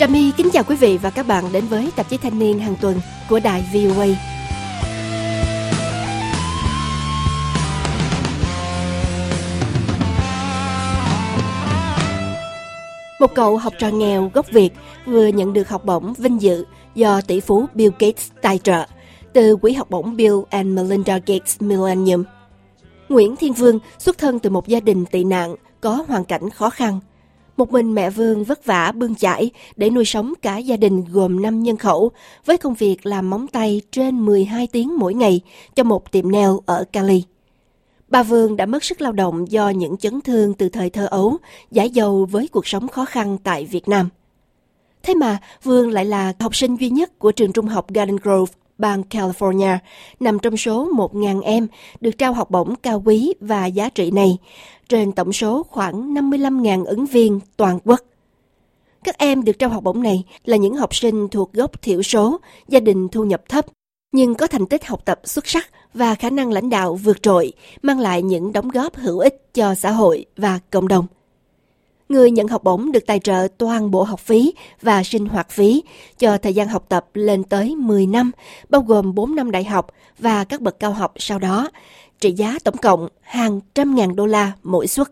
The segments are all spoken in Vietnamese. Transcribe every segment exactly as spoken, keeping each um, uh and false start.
Trà My kính chào quý vị và các bạn đến với tạp chí Thanh niên hàng tuần của đài vê o a. Một cậu học trò nghèo gốc Việt vừa nhận được học bổng vinh dự do tỷ phú Bill Gates tài trợ từ quỹ học bổng Bill and Melinda Gates Millennium. Nguyễn Thiên Vương xuất thân từ một gia đình tị nạn có hoàn cảnh khó khăn. Một mình mẹ Vương vất vả bươn chải để nuôi sống cả gia đình gồm năm nhân khẩu với công việc làm móng tay trên mười hai tiếng mỗi ngày cho một tiệm nail ở Cali. Bà Vương đã mất sức lao động do những chấn thương từ thời thơ ấu, dãi dầu với cuộc sống khó khăn tại Việt Nam. Thế mà Vương lại là học sinh duy nhất của trường trung học Garden Grove, bang California, nằm trong số một nghìn em được trao học bổng cao quý và giá trị này, trên tổng số khoảng năm mươi lăm nghìn ứng viên toàn quốc. Các em được trao học bổng này là những học sinh thuộc gốc thiểu số, gia đình thu nhập thấp, nhưng có thành tích học tập xuất sắc và khả năng lãnh đạo vượt trội, mang lại những đóng góp hữu ích cho xã hội và cộng đồng. Người nhận học bổng được tài trợ toàn bộ học phí và sinh hoạt phí cho thời gian học tập lên tới mười năm, bao gồm bốn năm đại học và các bậc cao học sau đó, trị giá tổng cộng hàng trăm ngàn đô la mỗi suất.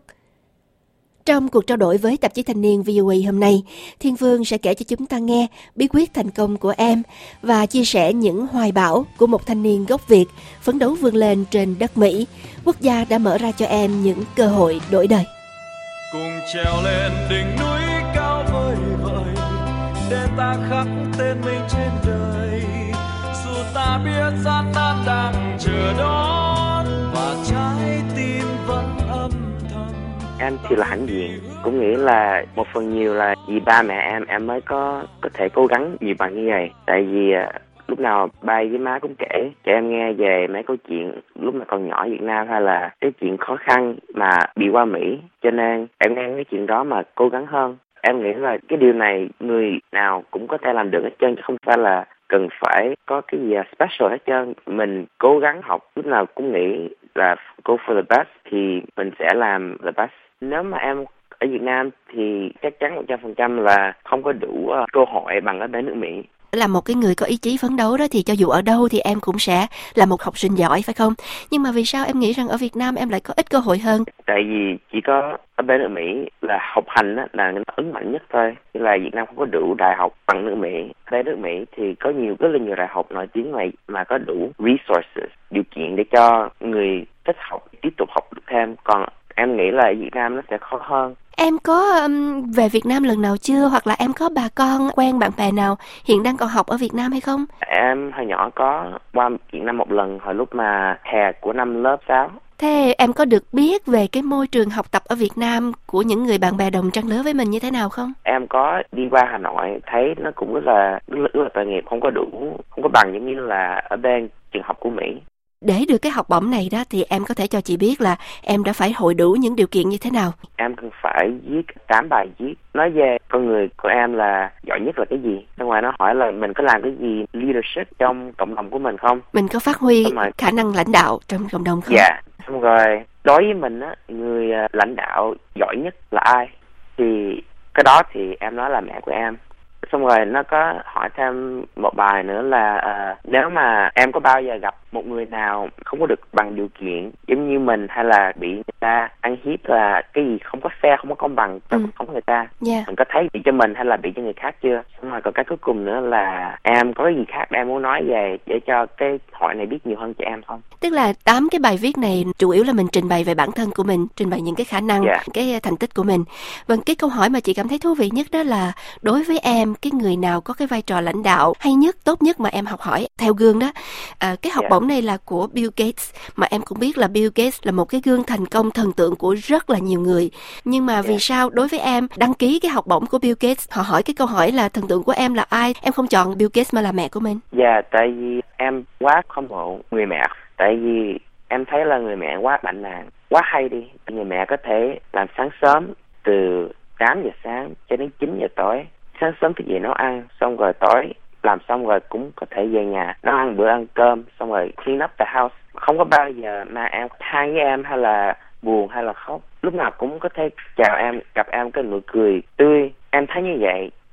Trong cuộc trao đổi với tạp chí Thanh niên vê o a hôm nay, Thiên Vương sẽ kể cho chúng ta nghe bí quyết thành công của em và chia sẻ những hoài bão của một thanh niên gốc Việt phấn đấu vươn lên trên đất Mỹ, quốc gia đã mở ra cho em những cơ hội đổi đời. Cùng trèo lên đỉnh núi cao vời vợi để ta khắc tên mình trên đời, dù ta biết gian nan đang chờ đón và trái tim vẫn âm thầm. Em thì là hãnh diện, cũng nghĩ là một phần nhiều là vì ba mẹ em em mới có có thể cố gắng nhiều bằng như vậy. Tại vì lúc nào ba với má cũng kể cho em nghe về mấy câu chuyện lúc mà còn nhỏ ở Việt Nam, hay là cái chuyện khó khăn mà bị qua Mỹ, cho nên em nghe cái chuyện đó mà cố gắng hơn. Em nghĩ là cái điều này người nào cũng có thể làm được hết trơn, chứ không phải là cần phải có cái gì special hết trơn. Mình cố gắng học, lúc nào cũng nghĩ là go for the best thì mình sẽ làm the best. Nếu mà em ở Việt Nam thì chắc chắn một trăm phần trăm là không có đủ cơ hội bằng ở bên nước Mỹ. Là một cái người có ý chí phấn đấu đó thì cho dù ở đâu thì em cũng sẽ là một học sinh giỏi, phải không? Nhưng mà vì sao em nghĩ rằng ở Việt Nam em lại có ít cơ hội hơn? Tại vì chỉ có ở bên nước Mỹ là học hành á, là ứng mạnh nhất thôi. Như là Việt Nam không có đủ đại học bằng nước Mỹ. Ở nước Mỹ thì có nhiều rất là nhiều đại học nổi tiếng này mà có đủ resources, điều kiện để cho người thích học tiếp tục học được thêm. Còn em nghĩ là ở Việt Nam nó sẽ khó hơn. Em có um, về Việt Nam lần nào chưa, hoặc là em có bà con quen bạn bè nào hiện đang còn học ở Việt Nam hay không? Em hồi nhỏ có qua Việt Nam một lần hồi lúc mà hè của năm lớp sáu. Thế em có được biết về cái môi trường học tập ở Việt Nam của những người bạn bè đồng trang lứa với mình như thế nào không? Em có đi qua Hà Nội thấy nó cũng rất là rất là tội nghiệp, không có đủ, không có bằng giống như là ở bên trường học của Mỹ. Để được cái học bổng này đó thì em có thể cho chị biết là em đã phải hội đủ những điều kiện như thế nào? Em cần phải viết tám bài viết nói về con người của em là giỏi nhất là cái gì. Bên ngoài nó hỏi là mình có làm cái gì leadership trong cộng đồng của mình không? Mình có phát huy khả năng lãnh đạo trong cộng đồng không? Dạ. Yeah. Xong rồi đối với mình á, người lãnh đạo giỏi nhất là ai? Thì cái đó thì em nói là mẹ của em. Xong rồi nó có hỏi thêm một bài nữa là uh, nếu mà em có bao giờ gặp một người nào không có được bằng điều kiện giống như mình, hay là bị người ta ăn hiếp, là cái gì không có fair, không có công bằng trong cuộc sống người ta, yeah. Mình có thấy bị cho mình hay là bị cho người khác chưa? Xong rồi còn cái cuối cùng nữa là em có cái gì khác em muốn nói về để cho cái hội này biết nhiều hơn cho em không? Tức là tám cái bài viết này chủ yếu là mình trình bày về bản thân của mình, trình bày những cái khả năng, yeah. cái thành tích của mình. Vâng, cái câu hỏi mà chị cảm thấy thú vị nhất đó là đối với em, cái người nào có cái vai trò lãnh đạo hay nhất, tốt nhất mà em học hỏi theo gương đó. À, cái học yeah. bổng này là của Bill Gates, mà em cũng biết là Bill Gates là một cái gương thành công thần tượng của rất là nhiều người. Nhưng mà yeah. vì sao đối với em đăng ký cái học bổng của Bill Gates, họ hỏi cái câu hỏi là thần tượng của em là ai, em không chọn Bill Gates mà là mẹ của mình? Dạ, yeah, tại vì em quá hâm mộ người mẹ. Tại vì em thấy là người mẹ quá mạnh nàng, quá hay đi. Người mẹ có thể làm sáng sớm từ tám giờ sáng cho đến chín giờ tối. Sáng sớm thức dậy nấu ăn, xong rồi tối làm xong rồi cũng có thể về nhà nấu ăn bữa ăn cơm, xong rồi clean up the house. Không có bao giờ mà em than với em hay là buồn hay là khóc. Lúc nào cũng có thể chào em, gặp em cái nụ cười tươi. Em thấy như vậy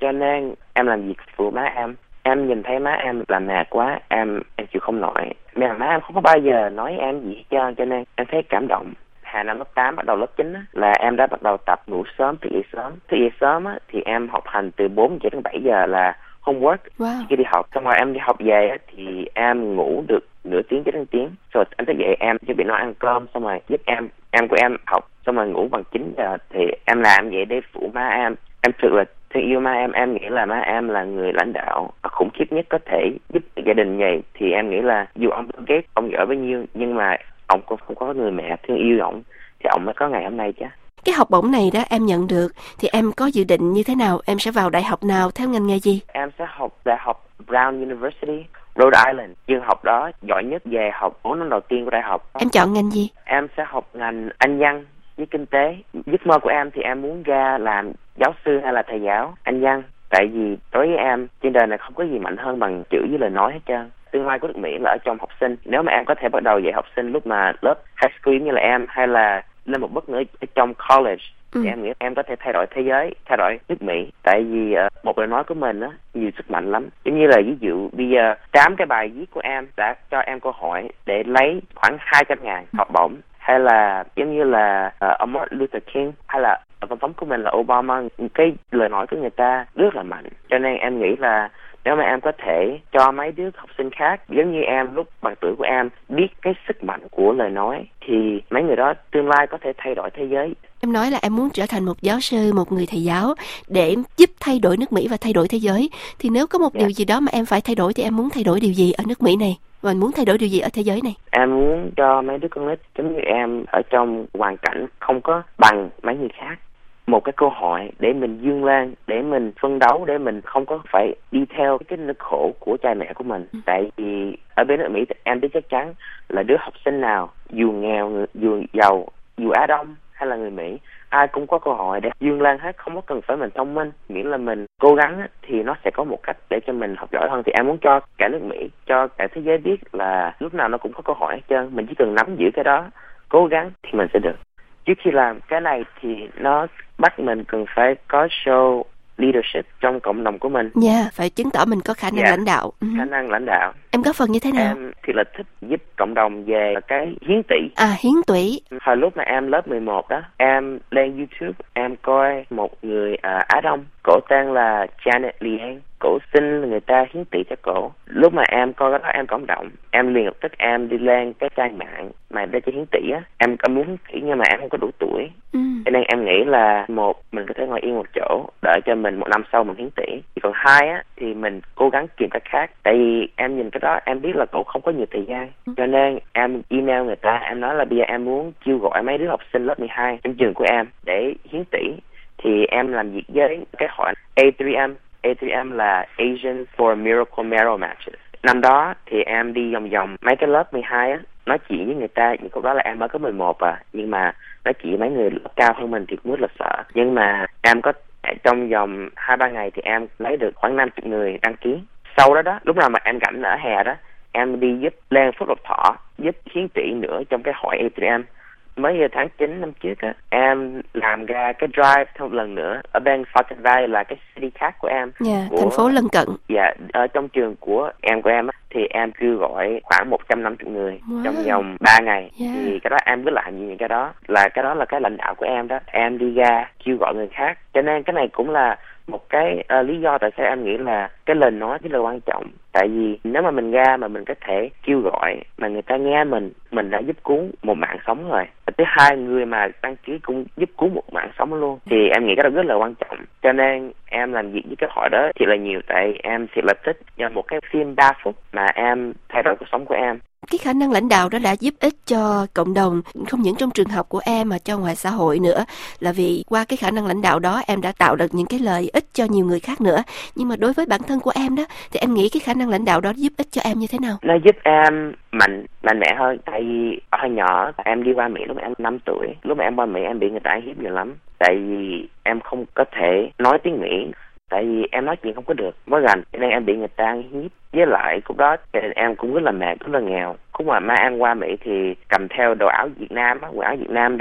cho nên em làm việc phụ má em. Em nhìn thấy má em làm mệt quá, em em chịu không nổi. Mà má em không có bao giờ nói em gì hết trơn, cho nên em thấy cảm động. Hà năm lớp tám bắt đầu lớp chín á, là em đã bắt đầu tập ngủ sớm, thức dậy sớm. Thức dậy sớm á, thì em học hành từ bốn giờ đến bảy giờ là homework. Wow. Khi đi học, xong rồi em đi học về á, thì em ngủ được nửa tiếng đến tiếng. Rồi anh thức dậy em chuẩn bị nó ăn cơm, xong rồi giúp em em của em học, xong rồi ngủ bằng chín giờ. Thì em làm vậy để phụ má em. Em thực là thương yêu má em. Em nghĩ là má em là người lãnh đạo khủng khiếp nhất có thể giúp gia đình vậy. Thì em nghĩ là dù ông Bill Gates ông giỏi bấy nhiêu, nhưng mà ông cũng không có người mẹ thương yêu ông, thì ông mới có ngày hôm nay chứ. Cái học bổng này đó em nhận được thì em có dự định như thế nào? Em sẽ vào đại học nào, theo ngành nghề gì? Em sẽ học đại học Brown University, Rhode Island. Trường học đó giỏi nhất về học bốn năm đầu tiên của đại học. Em chọn ngành gì? Em sẽ học ngành Anh văn với kinh tế. Giấc mơ của em thì em muốn ra làm giáo sư hay là thầy giáo Anh văn. Tại vì đối với em, trên đời này không có gì mạnh hơn bằng chữ với lời nói hết trơn. Tương lai của nước Mỹ là ở trong học sinh. Nếu mà em có thể bắt đầu dạy học sinh lúc mà lớp high school như là em, hay là lên một bước nữa ở trong college, ừ. thì em nghĩ em có thể thay đổi thế giới, thay đổi nước Mỹ. Tại vì uh, một lời nói của mình á, nhiều sức mạnh lắm. Giống như là ví dụ bây giờ tám cái bài viết của em đã cho em câu hỏi để lấy khoảng hai trăm ngàn học bổng. Hay là giống như là uh, ông Martin Luther King, hay là tổng thống của mình là Obama, cái lời nói của người ta rất là mạnh. Cho nên em nghĩ là nếu mà em có thể cho mấy đứa học sinh khác giống như em lúc bằng tuổi của em biết cái sức mạnh của lời nói, thì mấy người đó tương lai có thể thay đổi thế giới. Em nói là em muốn trở thành một giáo sư, một người thầy giáo để giúp thay đổi nước Mỹ và thay đổi thế giới. Thì nếu có một yeah. điều gì đó mà em phải thay đổi thì em muốn thay đổi điều gì ở nước Mỹ này? Và muốn thay đổi điều gì ở thế giới này? Em muốn cho mấy đứa con nít giống như em ở trong hoàn cảnh không có bằng mấy người khác một cái cơ hội để mình vươn lên, để mình phấn đấu, để mình không có phải đi theo cái nỗi khổ của cha mẹ của mình. Ừ. Tại vì ở bên nước Mỹ em biết chắc chắn là đứa học sinh nào dù nghèo, dù giàu, dù Á Đông hay là người Mỹ, ai cũng có cơ hội để vươn lên hết, không có cần phải mình thông minh, miễn là mình cố gắng thì nó sẽ có một cách để cho mình học giỏi hơn. Thì em muốn cho cả nước Mỹ, cho cả thế giới biết là lúc nào nó cũng có cơ hội hết trơn, mình chỉ cần nắm giữ cái đó, cố gắng thì mình sẽ được. Trước khi làm cái này thì nó bắt mình cần phải có show leadership trong cộng đồng của mình. Dạ, yeah, phải chứng tỏ mình có khả năng yeah. lãnh đạo. Uh-huh. Khả năng lãnh đạo. Em có phần như thế nào? Em thì là thích giúp cộng đồng về cái hiến tủy. À, hiến tủy. Hồi lúc mà em lớp mười một đó, em lên YouTube, em coi một người uh, Á Đông, cổ tên là Janet Liang. Cổ xin người ta hiến tủy cho cổ. Lúc mà em coi đó em cảm động. Em liền lập tức em đi lên cái trang mạng mà để cho hiến tủy á. Em có muốn hiến tủy nhưng mà em không có đủ tuổi. Ừ. Cho nên em nghĩ là một, mình có thể ngồi yên một chỗ đợi cho mình một năm sau mình hiến tủy. Còn hai á thì mình cố gắng tìm cách khác. Tại vì em nhìn cái đó em biết là cổ không có nhiều thời gian. Ừ. Cho nên em email người ta, em nói là bây giờ em muốn kêu gọi mấy đứa học sinh lớp mười hai trong trường của em để hiến tủy. Thì em làm việc với cái hội A ba M. A ba M là Asian for Miracle Marrow Matches. Năm đó thì em đi vòng vòng mấy cái lớp mười hai á, nói chuyện với người ta. Những câu đó là em mới có mười một à, nhưng mà nói chuyện với mấy người lớp cao hơn mình thì cũng rất là sợ. Nhưng mà em có trong vòng hai ba ngày thì em lấy được khoảng năm mươi người đăng ký. Sau đó đó, lúc nào mà em rảnh ở hè đó, em đi giúp Lan Phúc Lộc Thọ, giúp hiến tủy nữa trong cái hội A ba M. Mới giờ tháng chín năm trước á, em làm ra cái drive thêm một lần nữa ở bên Falcon Valley là cái city khác của em. Yeah, của, thành phố lân cận. Dạ, yeah, ở trong trường của em của em á, thì em kêu gọi khoảng một trăm năm mươi người wow. trong vòng ba ngày. Yeah. Thì cái đó em cứ làm gì những cái đó là cái đó là cái lãnh đạo của em đó. Em đi ra kêu gọi người khác. Cho nên cái này cũng là một cái uh, lý do tại sao em nghĩ là cái lời nói rất là quan trọng. Tại vì nếu mà mình ra mà mình có thể kêu gọi mà người ta nghe mình, mình đã giúp cứu một mạng sống rồi. Và thứ hai, người mà đăng ký cũng giúp cứu một mạng sống luôn. Thì em nghĩ cái đó rất là quan trọng. Cho nên em làm việc với cái hội đó thiệt là nhiều. Tại em thiệt là thích nhờ một cái phim ba phút mà em thay đổi cuộc sống của em. Cái khả năng lãnh đạo đó đã giúp ích cho cộng đồng, không những trong trường học của em mà cho ngoài xã hội nữa. Là vì qua cái khả năng lãnh đạo đó em đã tạo được những cái lợi ích cho nhiều người khác nữa. Nhưng mà đối với bản thân của em đó, thì em nghĩ cái khả năng lãnh đạo đó giúp ích cho em như thế nào? Nó giúp em mạnh mạnh mẽ hơn. Tại vì hồi nhỏ em đi qua Mỹ lúc mà em năm tuổi. Lúc mà em qua Mỹ em bị người ta hiếp nhiều lắm. Tại vì em không có thể nói tiếng Mỹ. Tại vì em nói chuyện không có được, mới gần, nên em bị người ta hiếp. Với lại lúc đó em cũng rất là mệt, rất là nghèo. Lúc mà má em qua Mỹ thì cầm theo đồ áo Việt Nam á, quần áo Việt Nam đồ á.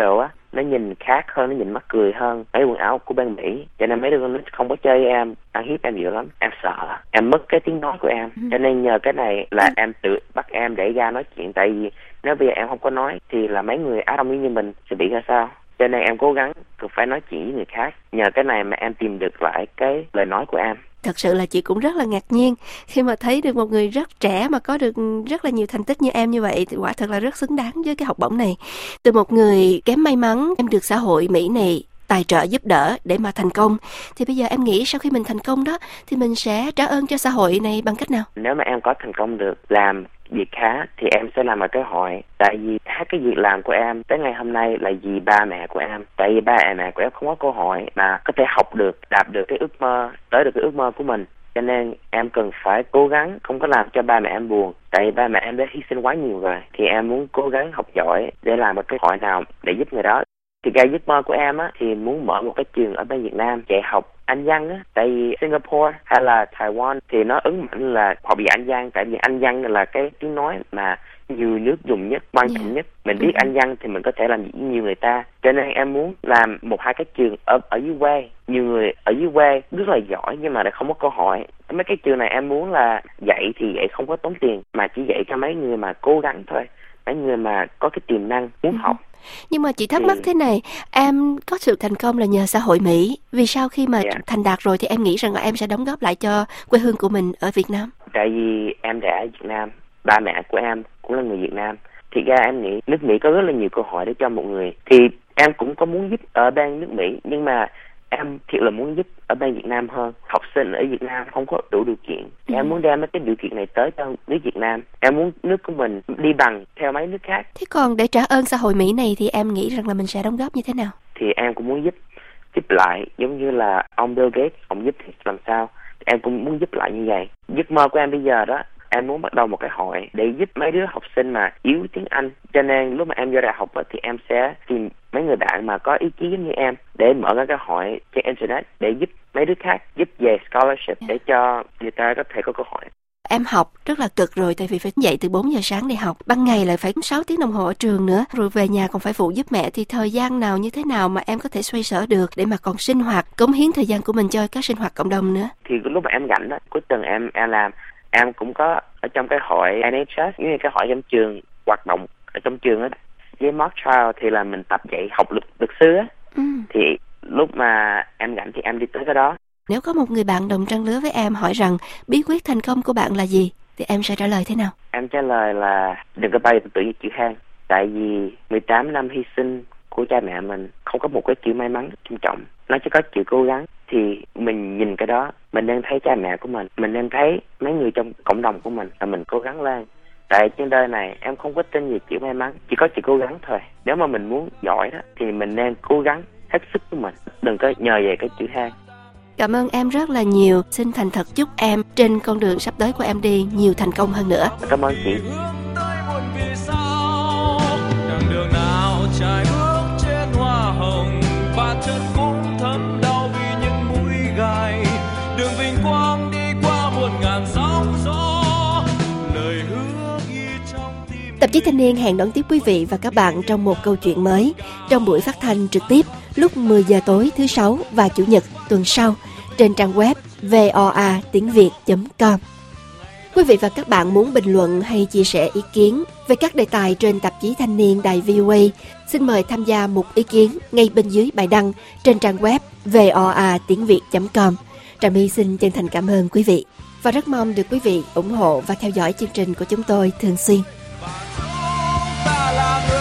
nó nhìn khác hơn, nó nhìn mắc cười hơn mấy quần áo của bên Mỹ, cho nên mấy đứa con nít không có chơi với em, ăn hiếp em nhiều lắm. Em sợ em mất cái tiếng nói của em, cho nên nhờ cái này là em tự bắt em để ra nói chuyện. Tại vì nếu bây giờ em không có nói thì là mấy người Á Đông như mình sẽ bị ra sao, cho nên em cố gắng cần phải nói chuyện với người khác. Nhờ cái này mà em tìm được lại cái lời nói của em. Thật sự là chị cũng rất là ngạc nhiên khi mà thấy được một người rất trẻ mà có được rất là nhiều thành tích như em như vậy, thì quả thật là rất xứng đáng với cái học bổng này. Từ một người kém may mắn, em được xã hội Mỹ này tài trợ giúp đỡ để mà thành công, thì bây giờ em nghĩ sau khi mình thành công đó thì mình sẽ trả ơn cho xã hội này bằng cách nào? Nếu mà em có thành công được làm việc khá thì em sẽ làm ở cái hội. Tại vì hết cái việc làm của em tới ngày hôm nay là vì ba mẹ của em. Tại vì ba mẹ của em không có cơ hội mà có thể học được, đạt được cái ước mơ, tới được cái ước mơ của mình. Cho nên em cần phải cố gắng không có làm cho ba mẹ em buồn. Tại vì ba mẹ em đã hy sinh quá nhiều rồi, thì em muốn cố gắng học giỏi để làm một cái hội nào để giúp người đó. Thì cái giấc mơ của em á thì muốn mở một cái trường ở bên Việt Nam dạy học Anh văn á. Tại vì Singapore hay là Taiwan thì nó ứng mạnh là học về Anh văn. Tại vì Anh văn là cái tiếng nói mà nhiều nước dùng nhất, quan trọng yeah. nhất. Mình biết Anh văn thì mình có thể làm gì với nhiều người ta. Cho nên em muốn làm một hai cái trường ở ở dưới quê. Nhiều người ở dưới quê rất là giỏi nhưng mà lại không có cơ hội. Mấy cái trường này em muốn là dạy thì dạy không có tốn tiền, mà chỉ dạy cho mấy người mà cố gắng thôi, mấy người mà có cái tiềm năng muốn học. Nhưng mà chị thắc mắc thế này, em có sự thành công là nhờ xã hội Mỹ. Vì sao khi mà yeah. thành đạt rồi thì em nghĩ rằng là em sẽ đóng góp lại cho quê hương của mình ở Việt Nam? Tại vì em đã ở Việt Nam, ba mẹ của em cũng là người Việt Nam. Thì ra em nghĩ nước Mỹ có rất là nhiều cơ hội để cho một người. Thì em cũng có muốn giúp ở bên nước Mỹ, nhưng mà em thiệt là muốn giúp ở bên Việt Nam hơn. Học sinh ở Việt Nam không có đủ điều kiện. Ừ. Em muốn đem mấy cái điều kiện này tới cho nước Việt Nam. Em muốn nước của mình đi bằng theo mấy nước khác. Thế còn để trả ơn xã hội Mỹ này thì em nghĩ rằng là mình sẽ đóng góp như thế nào? Thì em cũng muốn giúp giúp lại, giống như là ông Bill Gates, ông giúp thì làm sao. Em cũng muốn giúp lại như vậy. Giấc mơ của em bây giờ đó, em muốn bắt đầu một cái hội để giúp mấy đứa học sinh mà yếu tiếng Anh. Cho nên lúc mà em vô đại học thì em sẽ tìm mấy người bạn mà có ý chí giống như em để mở ra cái hội trên internet để giúp mấy đứa khác, giúp về scholarship để cho người ta có thể có cơ hội. Em học rất là cực rồi, tại vì phải dậy từ bốn giờ sáng để học, ban ngày lại phải sáu tiếng đồng hồ ở trường nữa, rồi về nhà còn phải phụ giúp mẹ, thì thời gian nào như thế nào mà em có thể xoay sở được để mà còn sinh hoạt, cống hiến thời gian của mình cho các sinh hoạt cộng đồng nữa? Thì lúc mà em rảnh đó, cuối tuần em em làm, em cũng có ở trong cái hội en ết ét, như cái hội trong trường hoạt động ở trong trường á. Với mock trial thì là mình tập dạy học luật luật sư á. Ừ. Thì lúc mà em rảnh thì em đi tới cái đó. Nếu có một người bạn đồng trang lứa với em hỏi rằng bí quyết thành công của bạn là gì, thì em sẽ trả lời thế nào? Em trả lời là đừng có bao giờ tự nhiên chịu than. Tại vì mười tám năm hy sinh của cha mẹ mình không có một cái chữ may mắn trân trọng. Nó chỉ có chữ cố gắng. Thì mình nhìn cái đó, mình nên thấy cha mẹ của mình, mình nên thấy mấy người trong cộng đồng của mình, là mình cố gắng lên. Tại trên đời này em không có tin gì chữ may mắn, chỉ có chữ cố gắng thôi. Nếu mà mình muốn giỏi đó thì mình nên cố gắng hết sức của mình, đừng có nhờ về cái chữ than. Cảm ơn em rất là nhiều. Xin thành thật chúc em trên con đường sắp tới của em đi nhiều thành công hơn nữa. Cảm ơn chị. Đường nào trải bước trên hoa hồng, và chân cũng thấm đau vì những mũi gai. Đường vinh quang đi qua một ngàn sóng gió. Lời hứa ghi trong tim. Tạp chí Thanh niên hẹn đón tiếp quý vị và các bạn trong một câu chuyện mới trong buổi phát thanh trực tiếp lúc mười giờ tối thứ sáu và chủ nhật tuần sau trên trang web voa tiếng việt chấm com. Quý vị và các bạn muốn bình luận hay chia sẻ ý kiến về các đề tài trên tạp chí Thanh niên đài vê o a, xin mời tham gia một ý kiến ngay bên dưới bài đăng trên trang web voa tiếng việt chấm com. Trà My xin chân thành cảm ơn quý vị và rất mong được quý vị ủng hộ và theo dõi chương trình của chúng tôi thường xuyên.